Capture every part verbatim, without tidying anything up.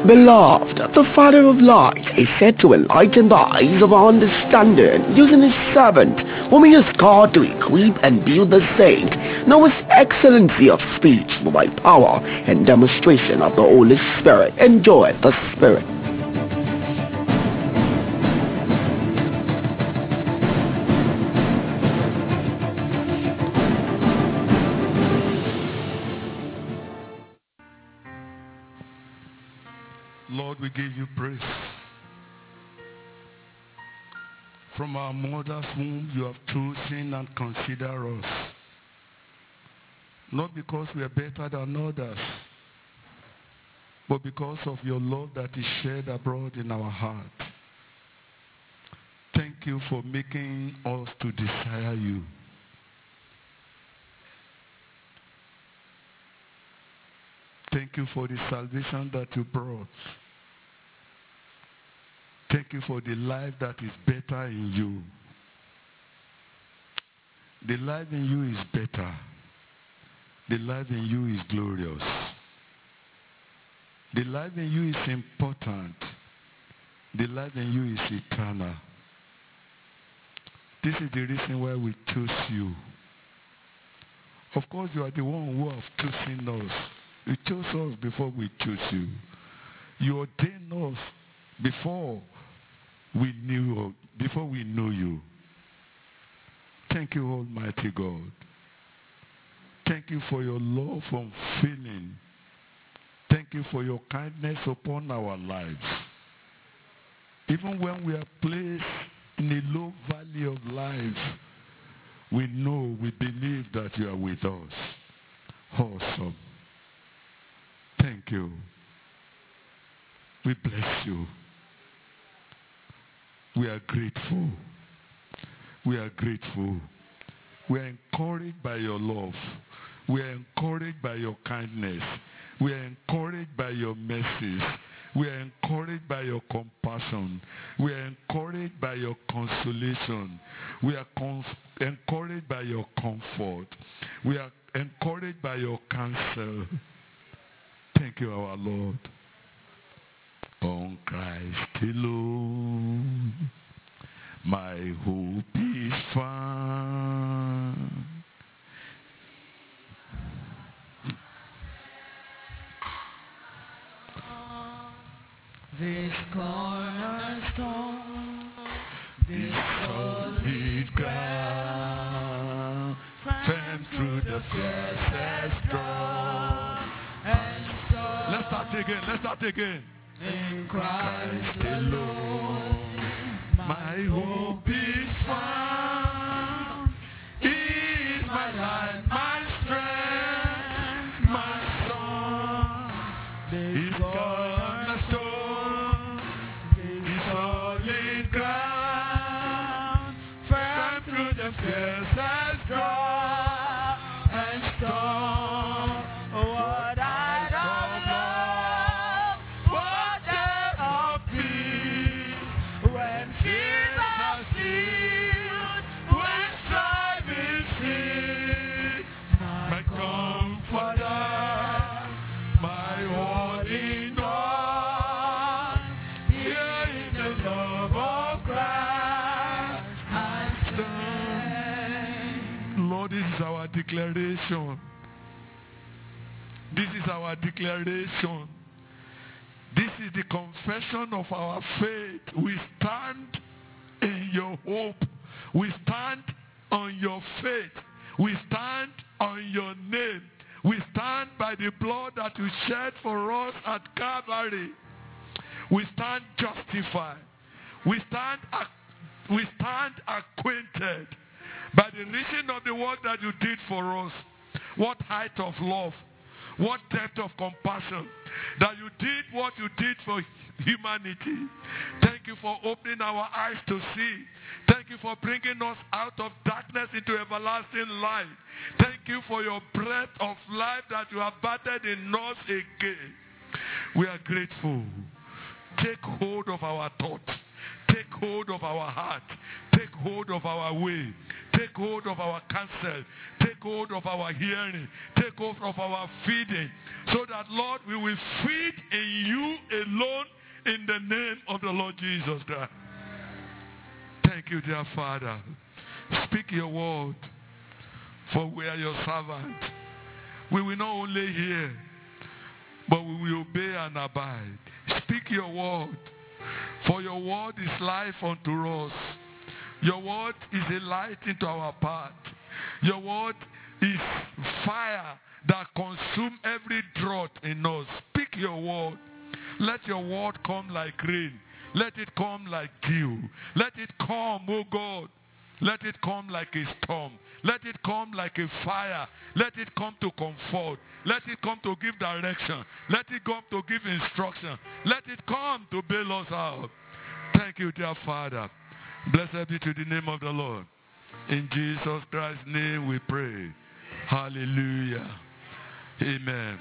Beloved, the Father of light is said to enlighten the eyes of our understanding, using his servant, whom he has called to equip and build the saint. Now his excellency of speech by power and demonstration of the Holy Spirit. Enjoy the Spirit. Lord, we give you praise. From our mother's womb, you have chosen and considered us. Not because we are better than others, but because of your love that is shed abroad in our heart. Thank you for making us to desire you. Thank you for the salvation that you brought. Thank you for the life that is better in you. The life in you is better. The life in you is glorious. The life in you is important. The life in you is eternal. This is the reason why we choose you. Of course, you are the one who have chosen us. You chose us before we chose you. You ordained us before we knew, before we knew you. Thank you, Almighty God. Thank you for your love unfailing. Thank you for your kindness upon our lives. Even when we are placed in a low valley of life, we know, we believe that you are with us. Awesome. Thank you. We bless you. We are grateful. We are grateful. We are encouraged by your love. We are encouraged by your kindness. We are encouraged by your mercies. We are encouraged by your compassion. We are encouraged by your consolation. We are encouraged by your comfort. We are encouraged by your counsel. Thank you, our Lord. On Christ alone, my hope is found. This cornerstone, this solid ground, firm through the fiercest drought, and so Let's start again. Let's start again. in Christ alone, My hope is found. He is my life, my strength, my song. this His cornerstone, this solid ground, firm through the fiercest drought and storm. what I love, what depth of peace, when fears are stilled, when strife is ceased, My comforter, my all in all, here in the love of Christ I stand. Lord, this is our declaration. This is our declaration. This is the confession of our faith. We stand in your hope. We stand on your faith. We stand on your name. We stand by the blood that you shed for us at Calvary. We stand justified. We stand, we stand acquainted by the reason of the work that you did for us. What height of love. What depth of compassion. That you did what you did for humanity. Thank you for opening our eyes to see. Thank you for bringing us out of darkness into everlasting light. Thank you for your breath of life that you have battered in us again. We are grateful. Take hold of our thoughts. Take hold of our heart. Take hold of our way. Take hold of our counsel. Take hold of our hearing. Take hold of our feeding. So that, Lord, we will feed in you alone in the name of the Lord Jesus Christ. Thank you, dear Father. Speak your word, for we are your servants. We will not only hear, but we will obey and abide. Speak your word, for your word is life unto us. Your word is a light into our path. Your word is fire that consumes every drought in us. Speak your word. Let your word come like rain. Let it come like dew. Let it come, oh God. Let it come like a storm. Let it come like a fire. Let it come to comfort. Let it come to give direction. Let it come to give instruction. Let it come to bail us out. Thank you, dear Father. Blessed be to the name of the Lord. In Jesus Christ's name we pray. Hallelujah. Amen.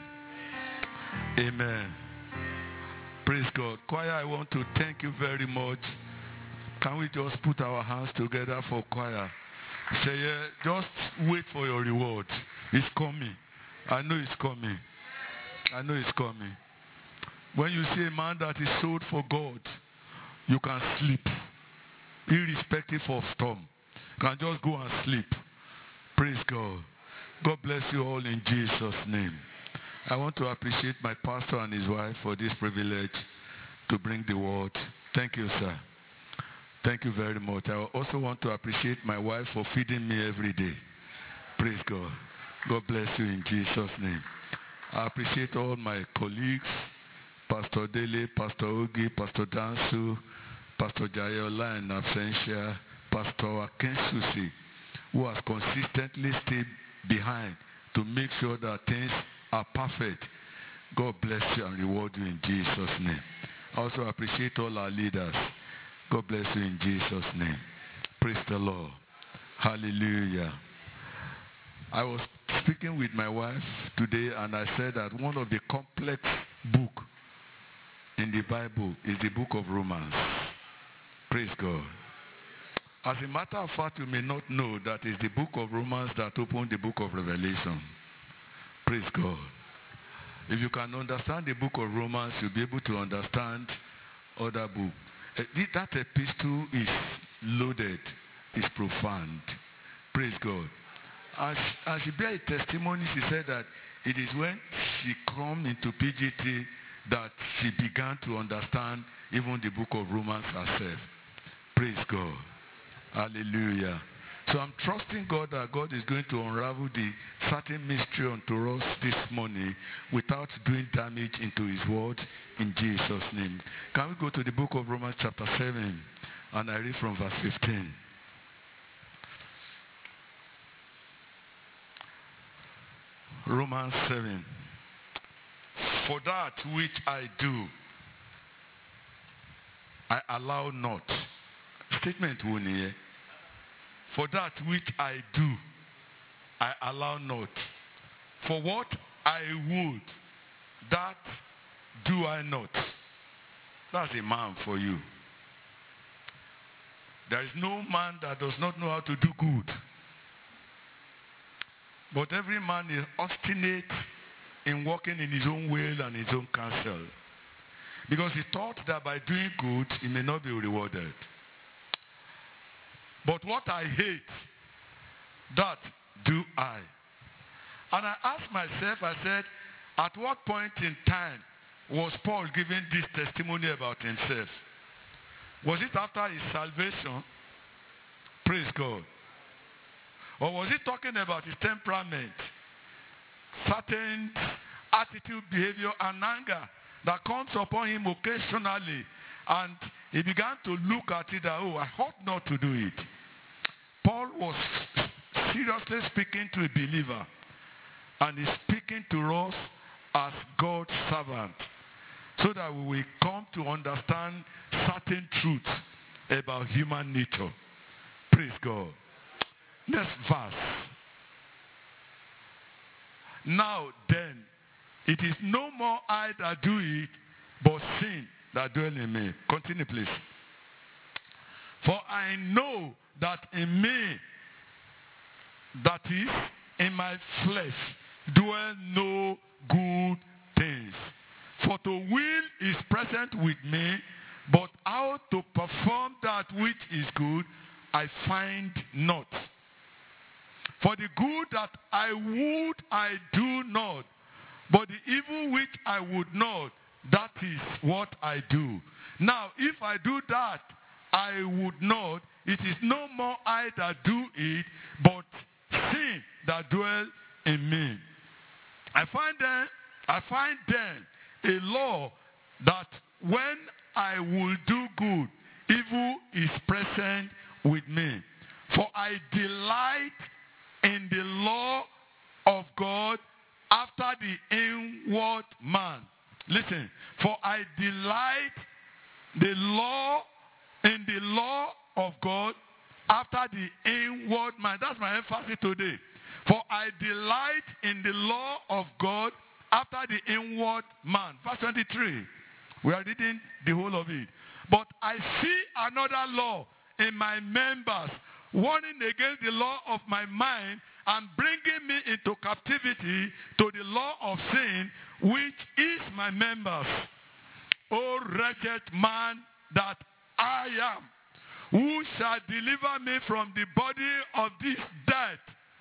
Amen. Praise God. Choir, I want to thank you very much. Can we just put our hands together for choir? Say, yeah, just wait for your reward. It's coming. I know it's coming. I know it's coming. When you see a man that is sold for God, you can sleep, irrespective of storm. You can just go and sleep. Praise God. God bless you all in Jesus' name. I want to appreciate my pastor and his wife for this privilege to bring the word. Thank you, sir. Thank you very much. I also want to appreciate my wife for feeding me every day. Praise God. God bless you in Jesus' name. I appreciate all my colleagues, Pastor Dele, Pastor Ogi, Pastor Dansu, Pastor Jayola in absentia, Pastor Akensusi, who has consistently stayed behind to make sure that things are perfect. God bless you and reward you in Jesus' name. I also appreciate all our leaders. God bless you in Jesus' name. Praise the Lord. Hallelujah. I was speaking with my wife today and I said that one of the complex books in the Bible is the book of Romans. Praise God. As a matter of fact, you may not know that it's the book of Romans that opened the book of Revelation. Praise God. If you can understand the book of Romans, you'll be able to understand other books. That epistle is loaded, is profound. Praise God. As, as she bear a testimony, she said that it is when she come into P G T that she began to understand even the book of Romans herself. Praise God. Hallelujah. So I'm trusting God that God is going to unravel the certain mystery unto us this morning without doing damage into his word in Jesus' name. Can we go to the book of Romans chapter seven and I read from verse fifteen. Romans seven. For that which I do, I allow not. Statement one here. For that which I do, I allow not. For what I would, that do I not. That's a man for you. There is no man that does not know how to do good. But every man is obstinate in walking in his own will and his own counsel. Because he thought that by doing good, he may not be rewarded. But what I hate, that do I. And I asked myself, I said, at what point in time was Paul giving this testimony about himself? Was it after his salvation? Praise God. Or was he talking about his temperament? Certain attitude, behavior, and anger that comes upon him occasionally. And he began to look at it that, oh, I ought not to do it. Paul was seriously speaking to a believer. And he's speaking to us as God's servant. So that we will come to understand certain truths about human nature. Praise God. Next verse. Now then, it is no more I that do it, but sin that dwell in me. Continue, please. For I know that in me, that is, in my flesh dwell no good things. For to will is present with me, but how to perform that which is good, I find not. For the good that I would, I do not. But the evil which I would not, that is what I do. Now, if I do that I would not, it is no more I that do it, but sin that dwell in me. I find then, I find then a law that when I will do good, evil is present with me. For I delight in the law of God after the inward man. Listen, for I delight the law in the law of God after the inward man. That's my emphasis today. For I delight in the law of God after the inward man. Verse twenty-three. We are reading the whole of it. But I see another law in my members, warning against the law of my mind and bringing me into captivity to the law of sin, which is my members. O wretched man that I am, who shall deliver me from the body of this death?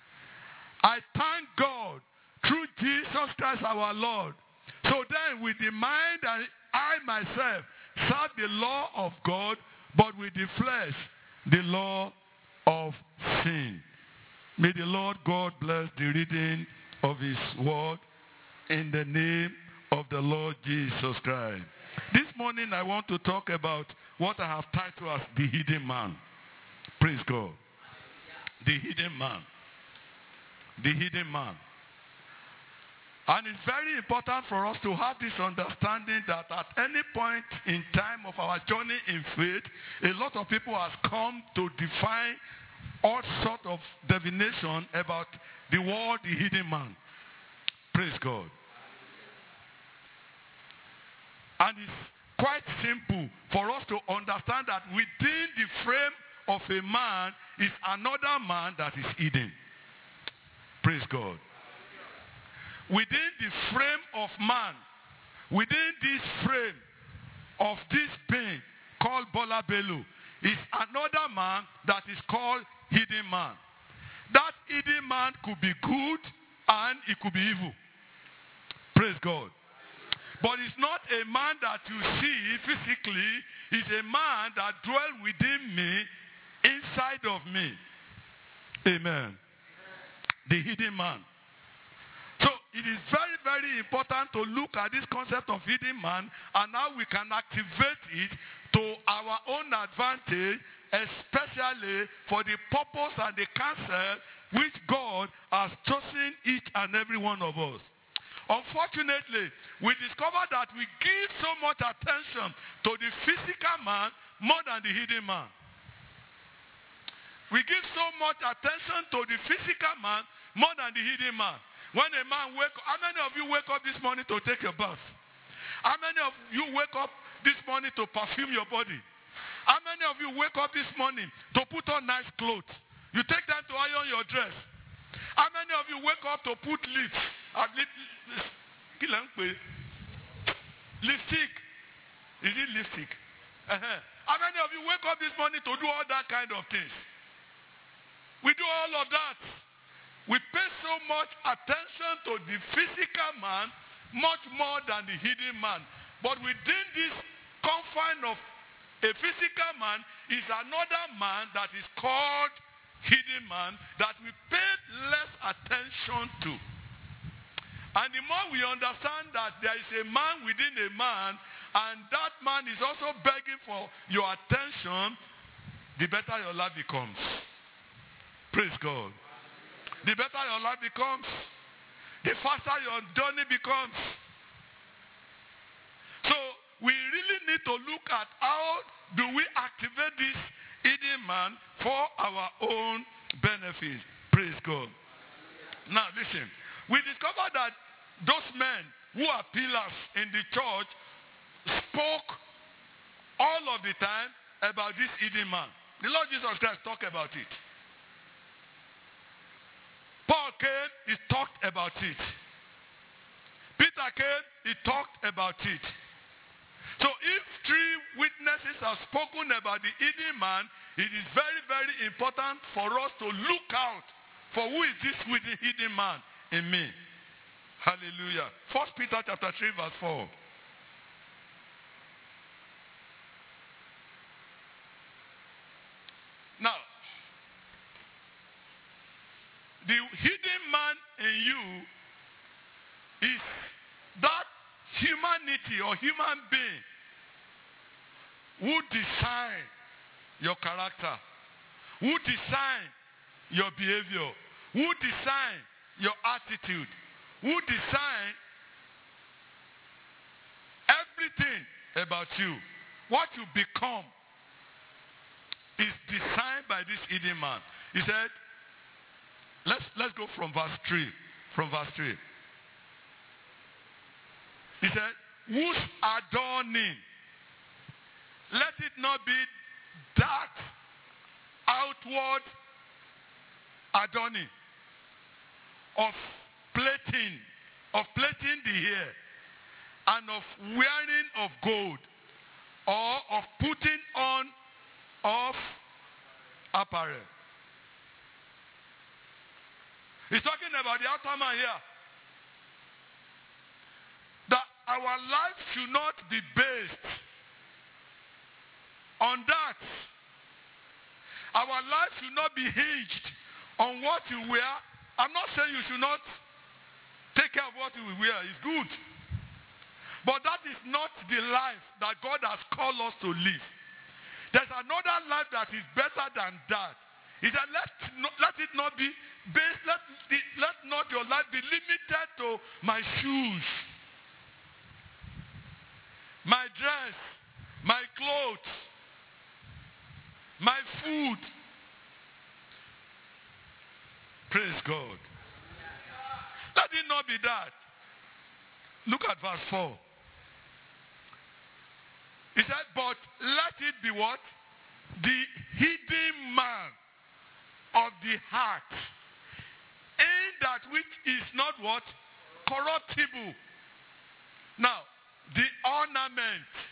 I thank God through Jesus Christ our Lord. So then with the mind and I myself serve the law of God, but with the flesh the law of sin. May the Lord God bless the reading of his word in the name of the Lord Jesus Christ. This morning I want to talk about what I have titled as the hidden man. Praise God. The hidden man. The hidden man. And it's very important for us to have this understanding that at any point in time of our journey in faith, a lot of people has come to define all sorts of divination about the word, the hidden man. Praise God. And it's quite simple for us to understand that within the frame of a man is another man that is hidden. Praise God. Within the frame of man, within this frame of this being called Bola Bello, is another man that is called hidden man. That hidden man could be good and it could be evil. Praise God. But it's not a man that you see physically. It's a man that dwells within me, inside of me. Amen. The hidden man. So it is very, very important to look at this concept of hidden man and how we can activate it to our own advantage, especially for the purpose and the counsel which God has chosen each and every one of us. Unfortunately, we discover that we give so much attention to the physical man more than the hidden man. We give so much attention to the physical man more than the hidden man. When a man wake up, how many of you wake up this morning to take your bath? How many of you wake up this morning to perfume your body? How many of you wake up this morning to put on nice clothes? You take time to iron your dress. How many of you wake up to put lips? Uh, lip, lip, lipstick. Is it lipstick? Uh-huh. How many of you wake up this morning to do all that kind of things? We do all of that. We pay so much attention to the physical man, much more than the hidden man. But within this confine of a physical man is another man that is called hidden man that we pay less attention to. And the more we understand that there is a man within a man, and that man is also begging for your attention, the better your life becomes. Praise God. The better your life becomes, the faster your journey becomes. So we really need to look at how do we activate this hidden man for our own benefit. Praise God. Now listen, we discovered that those men who are pillars in the church spoke all of the time about this hidden man. The Lord Jesus Christ talked about it. Paul came, he talked about it. Peter came, he talked about it. So if three witnesses have spoken about the hidden man, it is very, very important for us to look out for who is this hidden man in me. Hallelujah. First Peter chapter three verse four. Now, the hidden man in you is that humanity or human being who design your character, who design your behavior, who design your attitude, who design everything about you. What you become is designed by this hidden man. He said, let's, let's go from verse three. From verse three. He said, whose adorning, let it not be that outward adorning of plating, of plaiting the hair, and of wearing of gold, or of putting on of apparel. He's talking about the outer man here. That our life should not be based on that. Our life should not be hinged on what you wear. I'm not saying you should not take care of what you wear. It's good. But that is not the life that God has called us to live. There's another life that is better than that. He said, let, no, let it not be based, let, the, let not your life be limited to my shoes, my dress, my clothes, my food. Praise God. Let it not be that. Look at verse four. He said, but let it be what? The hidden man of the heart, in that which is not what? Corruptible. Now, the ornament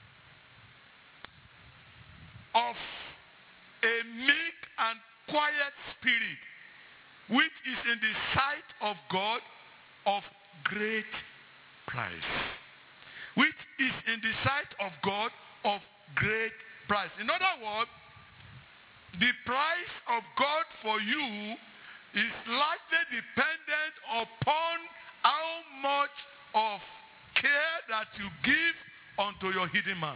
of a meek and quiet spirit, which is in the sight of God of great price. Which is in the sight of God of great price. In other words, the price of God for you is largely dependent upon how much of care that you give unto your hidden man.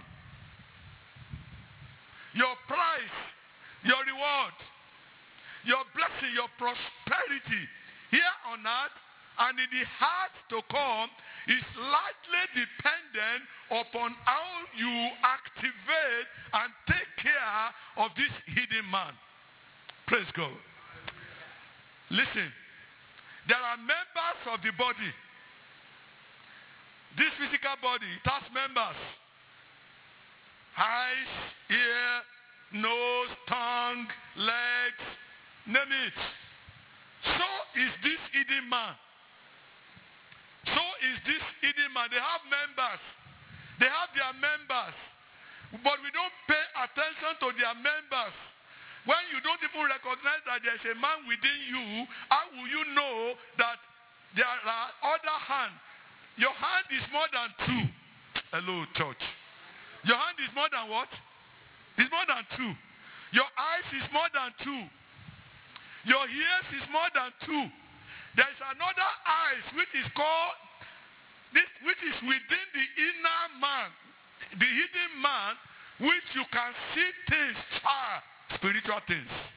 Your price, your reward, your blessing, your prosperity here on earth and in the heart to come is largely dependent upon how you activate and take care of this hidden man. Praise God. Listen, there are members of the body. This physical body, it has members. Eyes, ear, nose, tongue, legs, name it. So is this hidden man. So is this hidden man. They have members. They have their members. But we don't pay attention to their members. When you don't even recognize that there's a man within you, how will you know that there are other hands? Your hand is more than two. Hello, church. Your hand is more than what? It's more than two. Your eyes is more than two. Your ears is more than two. There is another eyes which is called, this, which is within the inner man, the hidden man, which you can see things far, spiritual things.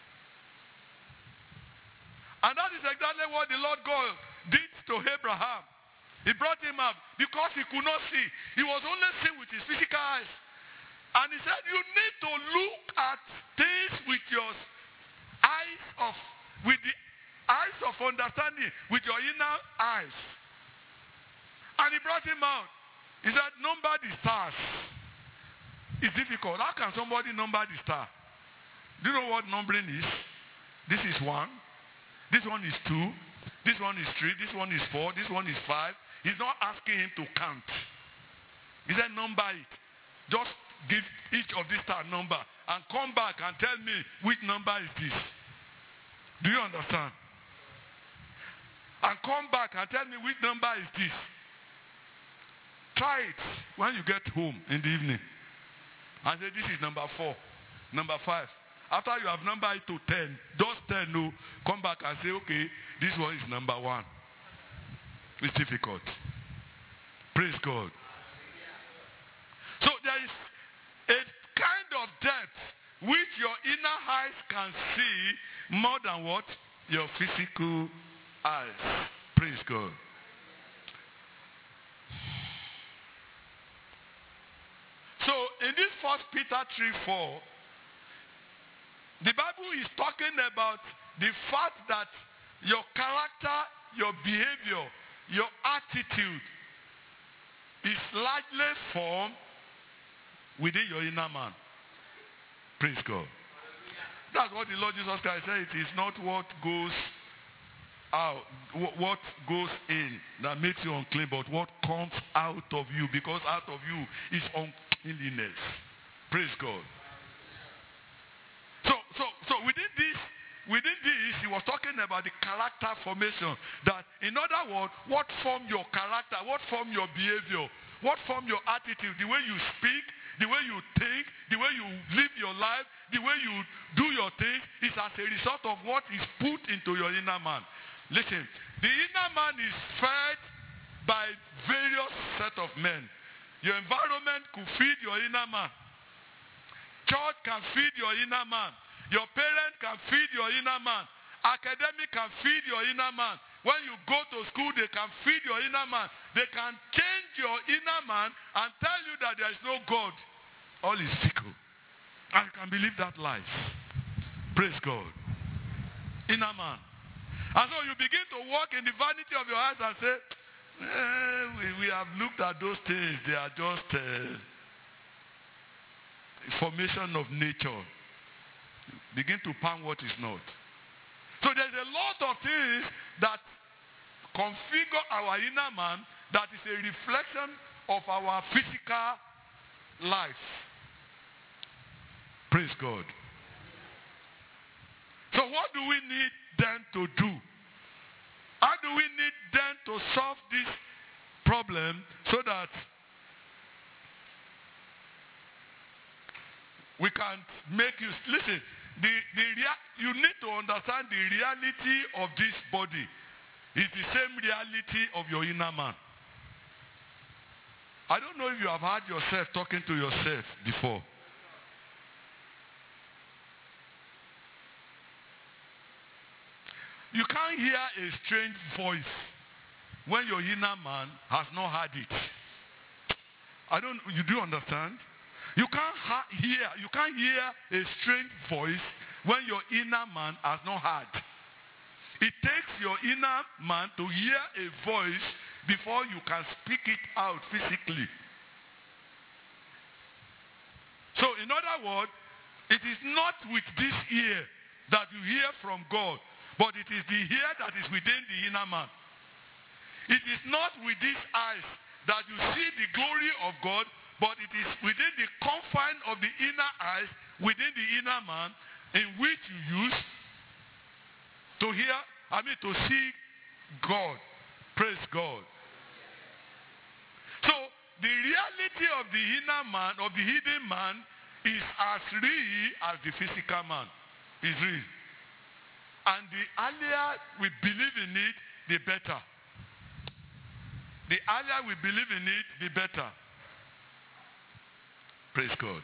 And that is exactly what the Lord God did to Abraham. He brought him up because he could not see. He was only seeing with his physical eyes. And he said, you need to look at things with your eyes of, with the eyes of understanding, with your inner eyes. And he brought him out. He said, number the stars. It's difficult. How can somebody number the star? Do you know what numbering is? This is one. This one is two. This one is three. This one is four. This one is five. He's not asking him to count. He said, number it. Just give each of these star number and come back and tell me which number is this. Do you understand? And come back and tell me which number is this. Try it when you get home in the evening. And say, this is number four, number five. After you have numbered it to ten, just ten, no, come back and say, okay, this one is number one. It's difficult. Praise God. So there is a kind of depth which your inner eyes can see more than what? Your physical eyes. Praise God. So in this First Peter three four, the Bible is talking about the fact that your character, your behavior, your attitude is largely formed within your inner man. Praise God. That's what the Lord Jesus Christ said. It is not what goes out, what goes in that makes you unclean, but what comes out of you, because out of you is uncleanliness. Praise God. So, so, so within this, within this, he was talking about the character formation. That, in other words, what form your character, what form your behavior, what form your attitude, the way you speak, the way you think, the way you live your life, the way you do your things, is as a result of what is put into your inner man. Listen, the inner man is fed by various set of men. Your environment could feed your inner man. Church can feed your inner man. Your parents can feed your inner man. Academic can feed your inner man. When you go to school, they can feed your inner man. They can change your inner man and tell you that there is no God. All is fickle. And you can believe that lies. Praise God. Inner man. And so you begin to walk in the vanity of your eyes and say, eh, we, we have looked at those things. They are just uh, formation of nature. Begin to palm what is not. So there's a lot of things that configure our inner man that is a reflection of our physical life. Praise God. So what do we need then to do? How do we need then to solve this problem so that we can make you, listen, the, the rea- you need to understand the reality of this body is the same reality of your inner man. I don't know if you have heard yourself talking to yourself before. You can't hear a strange voice when your inner man has not heard it. I don't, you do understand? You can't ha- hear, you can't hear a strange voice when your inner man has not heard. It takes your inner man to hear a voice before you can speak it out physically. So in other words, it is not with this ear that you hear from God, but it is the ear that is within the inner man. It is not with these eyes that you see the glory of God, but it is within the confine of the inner eyes, within the inner man, in which you use to hear, I mean to see God. Praise God. So the reality of the inner man, of the hidden man, is as real as the physical man. Is real. And the earlier we believe in it, the better. The earlier we believe in it, the better. Praise God.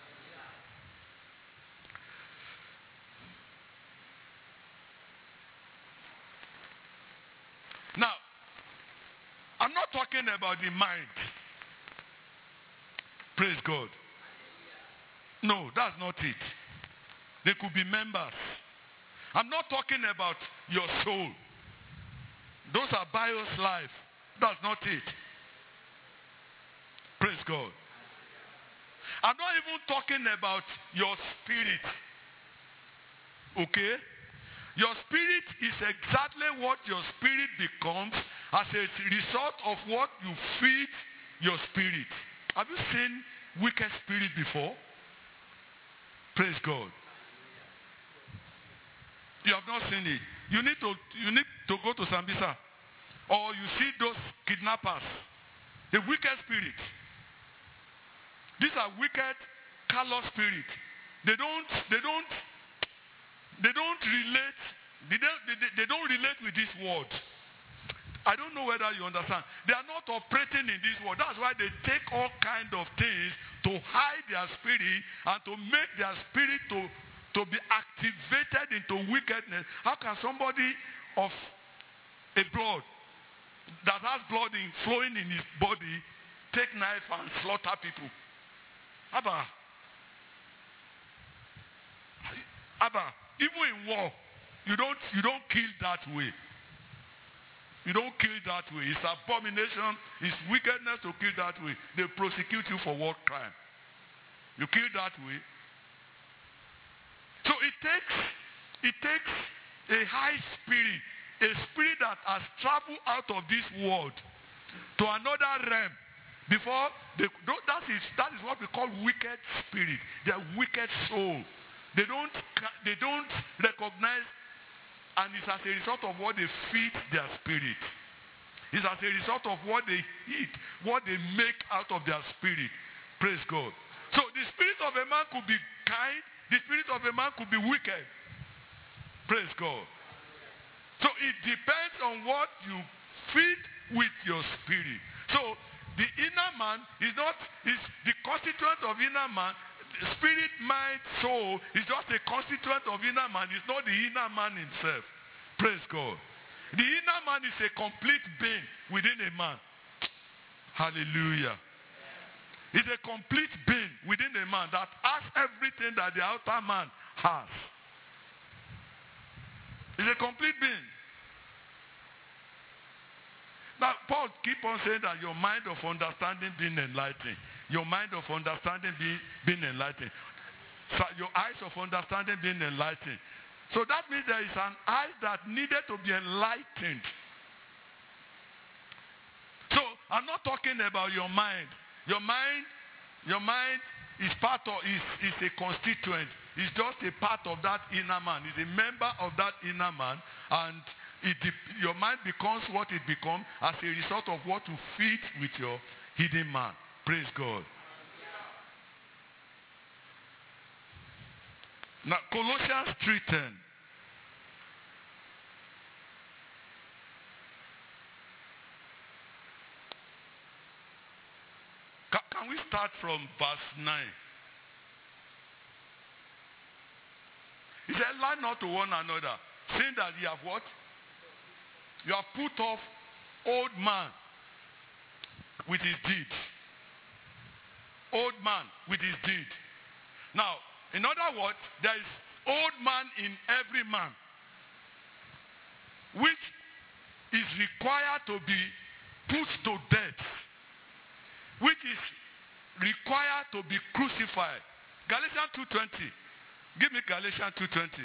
Now, I'm not talking about the mind. Praise God. No, that's not it. They could be members. I'm not talking about your soul. Those are bios life. That's not it. Praise God. I'm not even talking about your spirit. Okay? Your spirit is exactly what your spirit becomes as a result of what you feed your spirit. Have you seen wicked spirit before? Praise God. You have not seen it. You need to you need to go to Sambisa. Or you see those kidnappers. The wicked spirit. These are wicked, callous spirit. They don't they don't they don't relate they don't, they, they don't relate with this world. I don't know whether you understand. They are not operating in this world. That's why they take all kind of things to hide their spirit and to make their spirit to, to be activated into wickedness. How can somebody of a blood that has blood in, flowing in his body take knife and slaughter people? Abba. Abba, even in war, you don't you don't kill that way. You don't kill that way. It's abomination. It's wickedness to kill that way. They prosecute you for war crime. You kill that way. So it takes, it takes a high spirit, a spirit that has traveled out of this world to another realm. Before, they, that, is, that is what we call wicked spirit. They are wicked soul. They don't, they don't recognize. And it's as a result of what they feed their spirit. It's as a result of what they eat, what they make out of their spirit. Praise God. So the spirit of a man could be kind. The spirit of a man could be wicked. Praise God. So it depends on what you feed with your spirit. So the inner man is not, is the constituent of inner man. Spirit, mind, soul is just a constituent of inner man. It's not the inner man himself. Praise God. The inner man is a complete being within a man. Hallelujah. It's a complete being within a man that has everything that the outer man has. It's a complete being. Now, Paul keep on saying that your mind of understanding being enlightened. Your mind of understanding being, being enlightened. So your eyes of understanding being enlightened. So that means there is an eyes that needed to be enlightened. So I'm not talking about your mind. Your mind, your mind is part of, is, is a constituent. It's just a part of that inner man. It's a member of that inner man. And it, your mind becomes what it becomes as a result of what you feed with your hidden man. Praise God. Now, Colossians three ten. Can, can we start from verse nine? He said, lie not to one another, saying that you have what? You have put off old man with his deeds. Old man with his deed. Now, in other words, there is old man in every man, which is required to be put to death, which is required to be crucified. Galatians two twenty. Give me Galatians two twenty.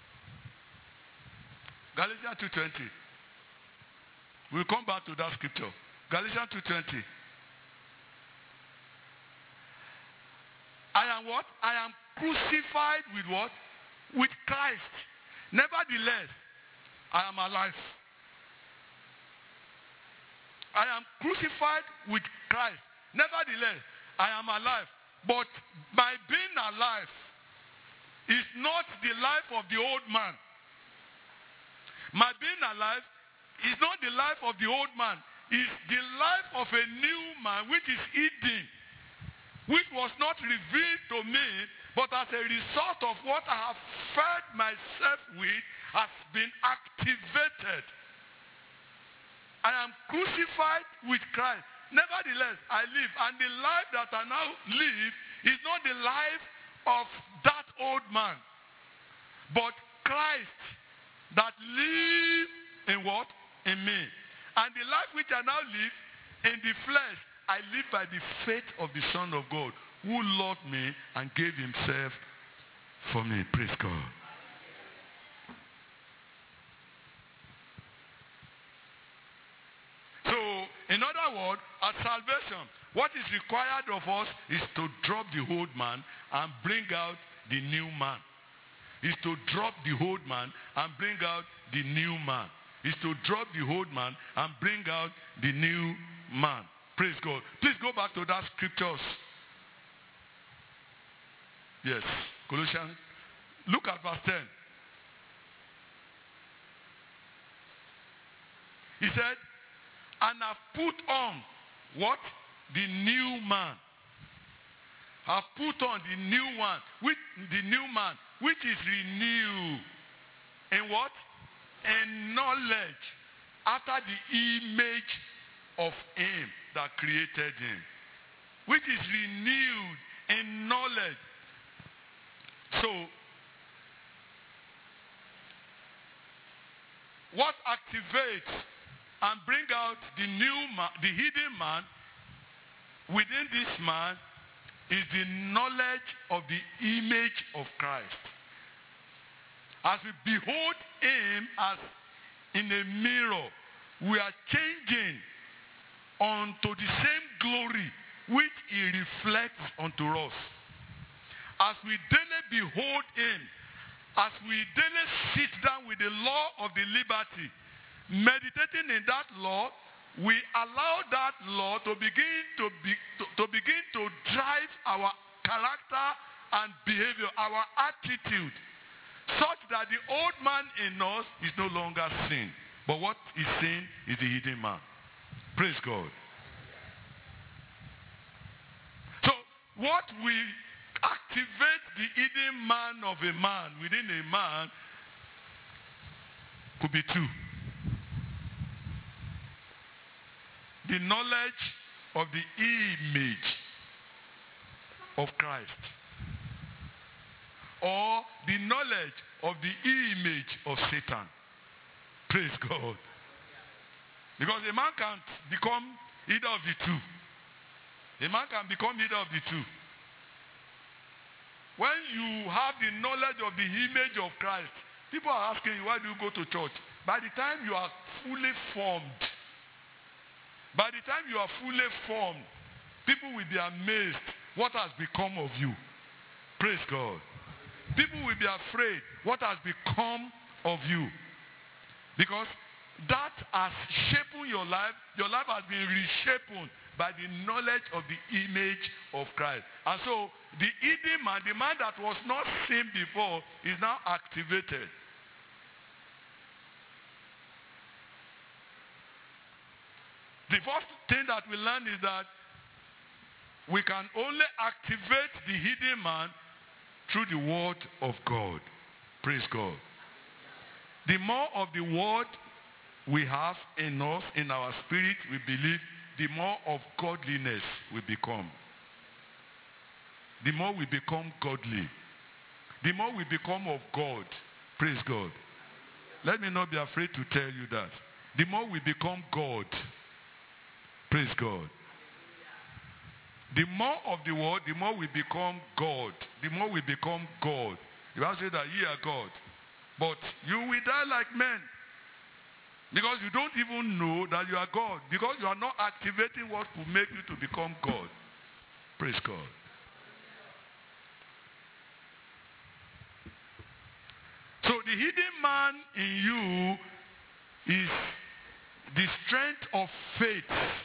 Galatians two twenty. We'll come back to that scripture. Galatians two twenty. I am what? I am crucified with what? With Christ. Nevertheless, I am alive. I am crucified with Christ. Nevertheless, I am alive. But my being alive is not the life of the old man. My being alive is not the life of the old man. It's the life of a new man which is hidden, which was not revealed to me, but as a result of what I have fed myself with has been activated. I am crucified with Christ. Nevertheless, I live. And the life that I now live is not the life of that old man, but Christ that live in what? In me. And the life which I now live in the flesh, I live by the faith of the Son of God, who loved me and gave himself for me. Praise God. In other words, at salvation, what is required of us is to drop the old man and bring out the new man. Is to drop the old man and bring out the new man. Is to drop the old man and bring out the new man. Praise God. Please go back to that scriptures. Yes. Colossians. Look at verse ten. He said, and have put on what? The new man. Have put on the new one. With the new man, which is renewed. In what? In knowledge. After the image of him that created him. Which is renewed in knowledge. So, what activates and bring out the new man, the hidden man within this man is the knowledge of the image of Christ. As we behold him as in a mirror, we are changing unto the same glory which he reflects unto us. As we daily behold him, as we daily sit down with the law of the liberty, meditating in that law, we allow that law to begin to, be, to, to begin to drive our character and behavior, our attitude, such that the old man in us is no longer sin. But what is sin is the hidden man. Praise God. So what we activate the hidden man of a man within a man could be two. The knowledge of the image of Christ, or the knowledge of the image of Satan. Praise God. Because a man can't become either of the two. A man can become either of the two. When you have the knowledge of the image of Christ, people are asking you, why do you go to church? By the time you are fully formed, by the time you are fully formed, people will be amazed what has become of you. Praise God. People will be afraid what has become of you. Because that has shaped your life. Your life has been reshaped by the knowledge of the image of Christ. And so, the hidden man, the man that was not seen before, is now activated. The first thing that we learn is that we can only activate the hidden man through the word of God. Praise God. The more of the word we have in us, in our spirit, we believe, the more of godliness we become. The more we become godly. The more we become of God. Praise God. Let me not be afraid to tell you that. The more we become God. Praise God. The more of the word, the more we become God. The more we become God. You have to say that ye are God. But you will die like men. Because you don't even know that you are God. Because you are not activating what will make you to become God. Praise God. So the hidden man in you is the strength of faith.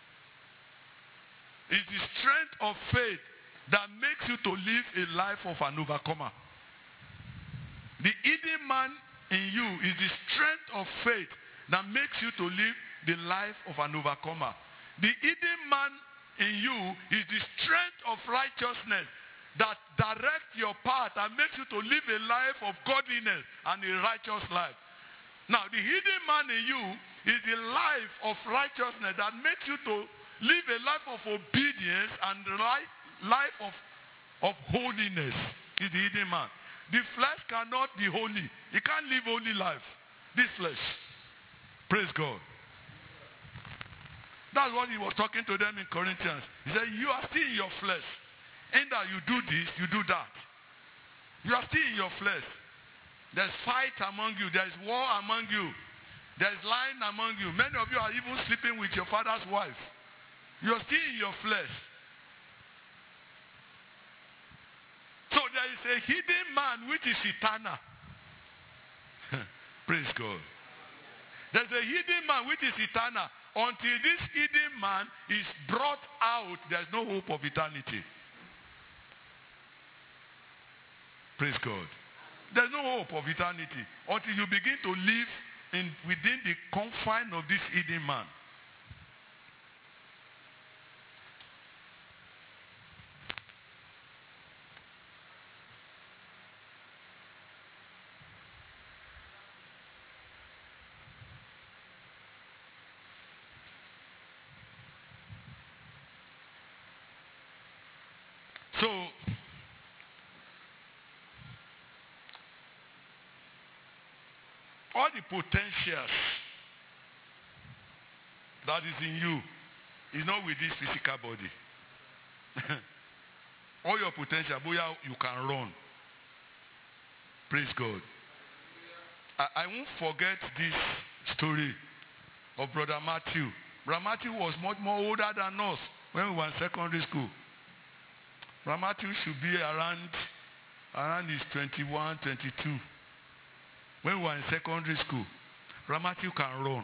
It's the strength of faith that makes you to live a life of an overcomer. The hidden man in you is the strength of faith that makes you to live the life of an overcomer. The hidden man in you is the strength of righteousness that directs your path and makes you to live a life of godliness and a righteous life. Now, the hidden man in you is the life of righteousness that makes you to live a life of obedience and life of, of holiness. Is the hidden man. The flesh cannot be holy. It can't live holy life. This flesh. Praise God. That's what he was talking to them in Corinthians. He said, you are still in your flesh. In that you do this, you do that. You are still in your flesh. There's fight among you. There's war among you. There's lying among you. Many of you are even sleeping with your father's wife. You're still in your flesh. So there is a hidden man which is eternal. Praise God. There's a hidden man which is eternal. Until this hidden man is brought out, there's no hope of eternity. Praise God. There's no hope of eternity until you begin to live in within the confine of this hidden man. So, all the potentials that is in you is not with this physical body. All your potential, boy, you can run. Praise God. I, I won't forget this story of Brother Matthew. Brother Matthew was much more older than us when we were in secondary school. Brother Matthew should be around, around his twenty-one, twenty-two. When we were in secondary school, Brother Matthew can run.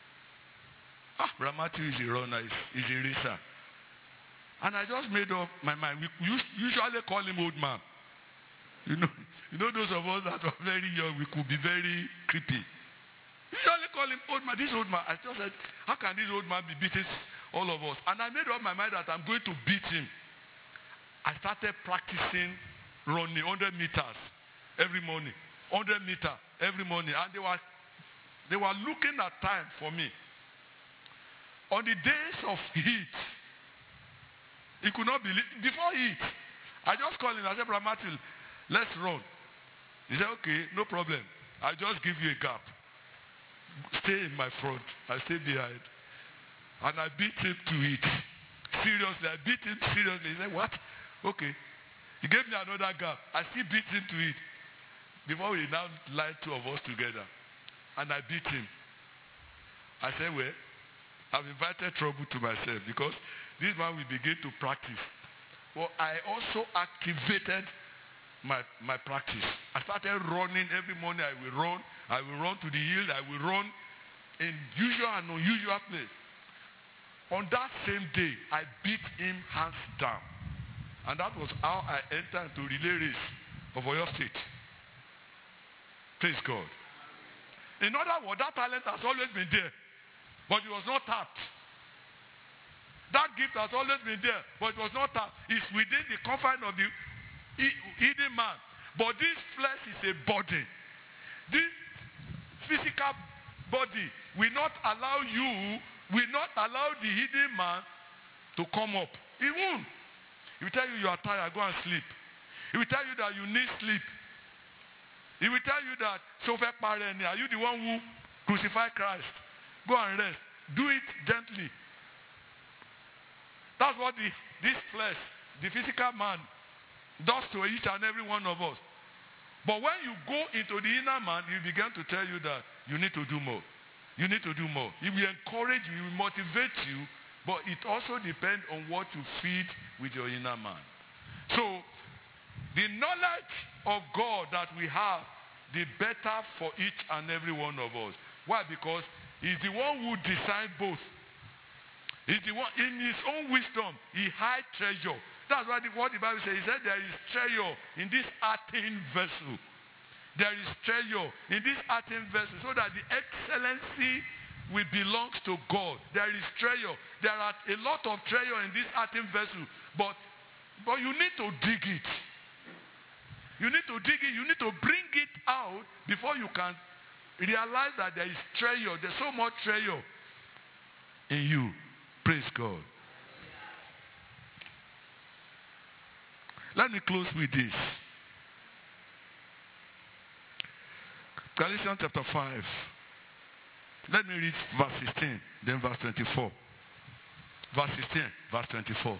Ah, Brother Matthew is a runner, he's, he's a racer. And I just made up my mind. We usually call him old man. You know, you know those of us that were very young, we could be very creepy. Usually call him old man. This old man, I just said, how can this old man be beating all of us? And I made up my mind that I'm going to beat him. I started practicing running one hundred meters every morning. one hundred meters every morning. And they were, they were looking at time for me. On the days of heat, he could not believe. Before heat, I just called him. I said, Brother Martin, let's run. He said, okay, no problem. I just give you a gap. Stay in my front. I stay behind. And I beat him to it. Seriously, I beat him seriously. He said, what? Okay. He gave me another gap. I still beat him to it. Before we now line two of us together. And I beat him. I said, well, I've invited trouble to myself because this man will begin to practice. Well, I also activated my, my practice. I started running every morning. I will run. I will run to the hill. I will run in usual and unusual place. On that same day, I beat him hands down. And that was how I entered into relay race of Oyo State. Praise God. In other words, that talent has always been there, but it was not tapped. That gift has always been there, but it was not tapped. It's within the confine of the hidden man. But this flesh is a body. This physical body will not allow you, will not allow the hidden man to come up. He won't. He will tell you you are tired, go and sleep. He will tell you that you need sleep. He will tell you that, so are you the one who crucified Christ? Go and rest. Do it gently. That's what the, this flesh, the physical man, does to each and every one of us. But when you go into the inner man, he begin to tell you that you need to do more. You need to do more. He will encourage you, he will motivate you, but it also depends on what you feed with your inner man. So, the knowledge of God that we have, the better for each and every one of us. Why? Because he's the one who designed both. He's the one, in his own wisdom, he hide treasure. That's what the, what the Bible says. He said there is treasure in this earthen vessel. There is treasure in this earthen vessel so that the excellency will belongs to God. There is treasure. There are a lot of treasure in this earthen vessel. But, but you need to dig it. You need to dig it. You need to bring it out before you can realize that there is treasure. There's so much treasure in you. Praise God. Let me close with this. Galatians chapter five. Let me read verse sixteen, then verse twenty-four. Verse sixteen, verse twenty-four.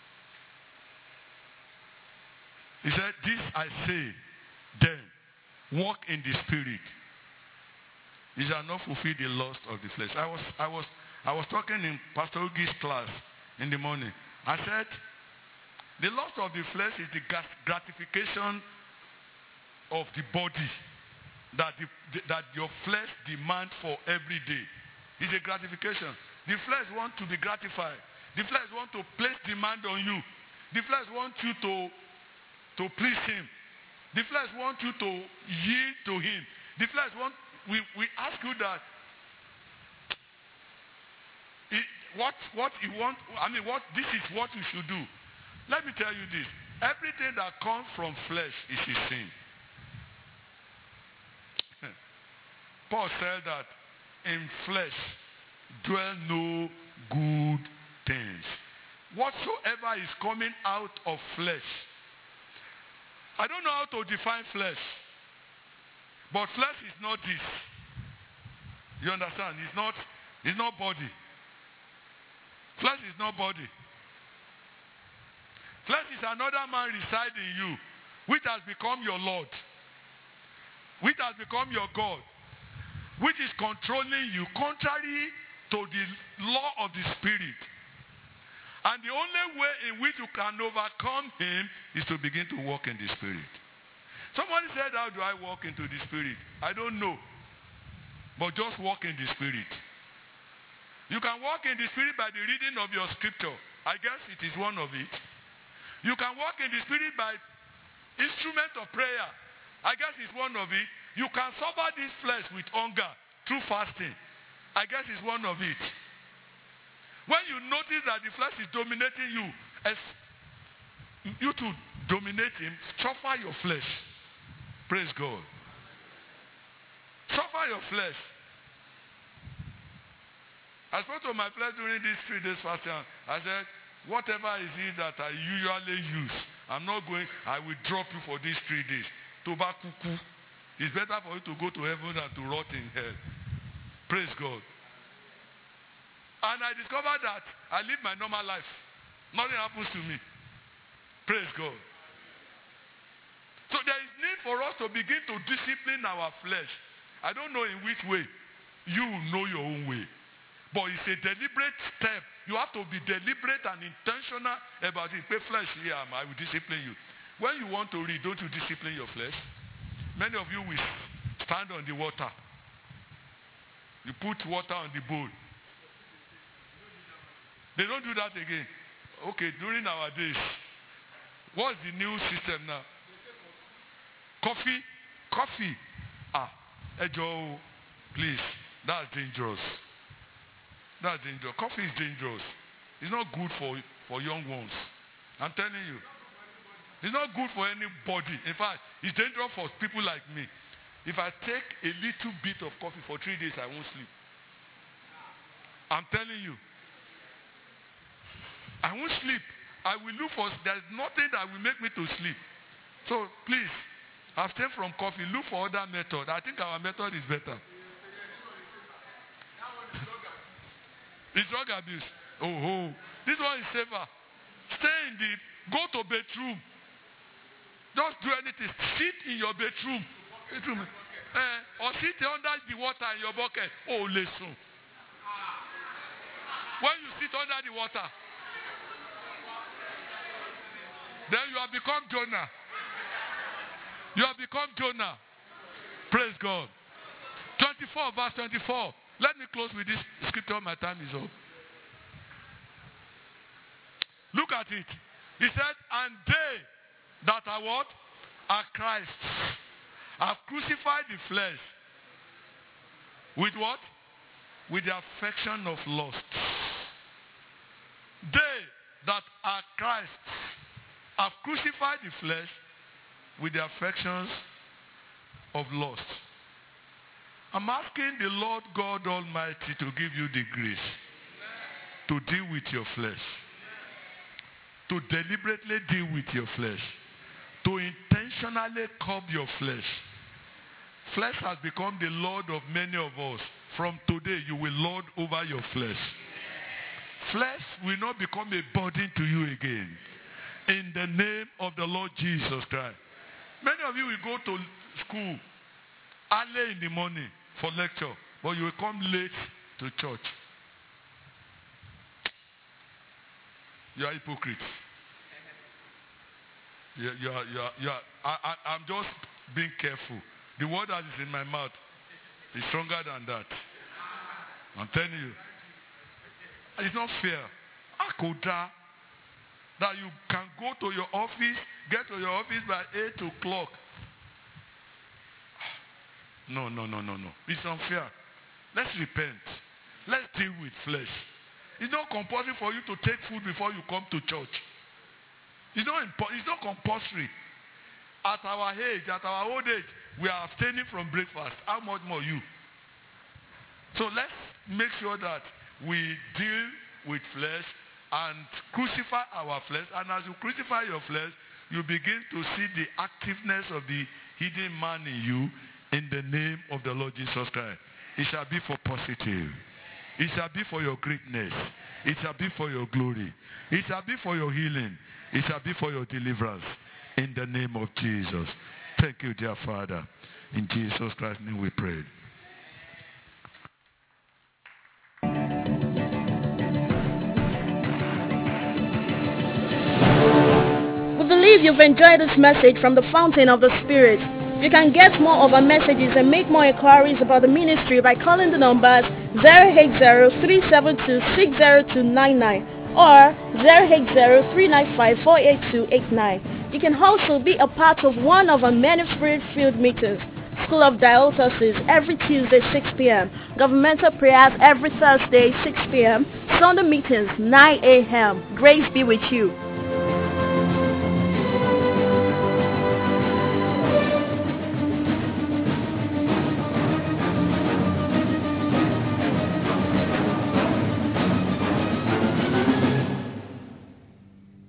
He said, this I say, then, walk in the spirit, You shall not fulfill the lust of the flesh. I was, I was, I was talking in Pastor Ugi's class in the morning. I said, the lust of the flesh is the gratification of the body that, the, that your flesh demands for every day. It's a gratification. The flesh wants to be gratified. The flesh wants to place demand on you. The flesh wants you to, to please him. The flesh wants you to yield to him. The flesh wants, we, we ask you that, it, what, what you want, I mean, what, this is what you should do. Let me tell you this. Everything that comes from flesh is a sin. Paul said that in flesh dwell no good things. Whatsoever is coming out of flesh. I don't know how to define flesh. But flesh is not this. You understand? It's not, it's not body. Flesh is not body. Flesh is another man residing in you, which has become your Lord, which has become your God, which is controlling you contrary to the law of the Spirit. And the only way in which you can overcome him is to begin to walk in the Spirit. Somebody said, how do I walk into the Spirit? I don't know. But just walk in the Spirit. You can walk in the Spirit by the reading of your scripture. I guess it is one of it. You can walk in the Spirit by instrument of prayer. I guess it's one of it. You can suffer this flesh with hunger through fasting. I guess it's one of it. When you notice that the flesh is dominating you, as you to dominate him, suffer your flesh. Praise God. Suffer your flesh. I spoke to my flesh during these three days fasting. I said, whatever is it that I usually use, I'm not going, I will drop you for these three days. Tobacco. It's better for you to go to heaven than to rot in hell. Praise God. And I discovered that I live my normal life. Nothing happens to me. Praise God. So there is need for us to begin to discipline our flesh. I don't know in which way. You know your own way. But it's a deliberate step. You have to be deliberate and intentional about it. Pay flesh here, I will discipline you. When you want to read, don't you discipline your flesh? Many of you will stand on the water. You put water on the bowl. They don't do that again. Okay, during our days, what's the new system now? Coffee? Coffee. Ah, Ejo, please. That's dangerous. That's dangerous. Coffee is dangerous. It's not good for, for young ones. I'm telling you. It's not good for anybody. In fact, it's dangerous for people like me. If I take a little bit of coffee for three days, I won't sleep. I'm telling you. I won't sleep. I will look for, there's nothing that will make me to sleep. So please, abstain from coffee. Look for other method. I think our method is better. It's drug abuse. Oh, oh. This one is safer. Stay in the, go to bedroom. Just do anything. Sit in your bedroom. bedroom. Uh, or sit under the water in your bucket. Oh, listen. When you sit under the water, then you have become Jonah. You have become Jonah. Praise God. twenty-four, verse twenty-four. Let me close with this scripture. My time is up. Look at it. He said, and they that are what? Are Christ's. Have crucified the flesh. With what? With the affection of lust. They that are Christ's have crucified the flesh with the affections of lust. I'm asking the Lord God Almighty to give you the grace to deal with your flesh, to deliberately deal with your flesh, to intentionally curb your flesh. Flesh has become the Lord of many of us. From today, you will lord over your flesh. Flesh will not become a burden to you again. In the name of the Lord Jesus Christ. Many of you will go to school early in the morning, for lecture, but you will come late to church. You are hypocrites. You, you are, you are, you are, I, I, I'm just being careful. The word that is in my mouth is stronger than that. I'm telling you. It's not fair. Akoda, that you can go to your office, get to your office by eight o'clock. No, no, no, no, no. It's unfair. Let's repent. Let's deal with flesh. It's not compulsory for you to take food before you come to church. It's not, impo- it's not compulsory. At our age, at our old age, we are abstaining from breakfast. How much more you? So let's make sure that we deal with flesh and crucify our flesh. And as you crucify your flesh, you begin to see the activeness of the hidden man in you in the name of the Lord Jesus Christ. It shall be for positive. It shall be for your greatness. It shall be for your glory. It shall be for your healing. It shall be for your deliverance. In the name of Jesus. Thank you, dear Father. In Jesus Christ's name we pray. We believe you've enjoyed this message from the Fountain of the Spirit. You can get more of our messages and make more inquiries about the ministry by calling the numbers zero eight zero, three seven two, six zero two nine nine or zero eight zero, three nine five, four eight two eight nine. You can also be a part of one of our many Spirit-filled meetings. School of Dialysis every Tuesday six p.m. Governmental prayers every Thursday six p.m. Sunday meetings nine a.m. Grace be with you.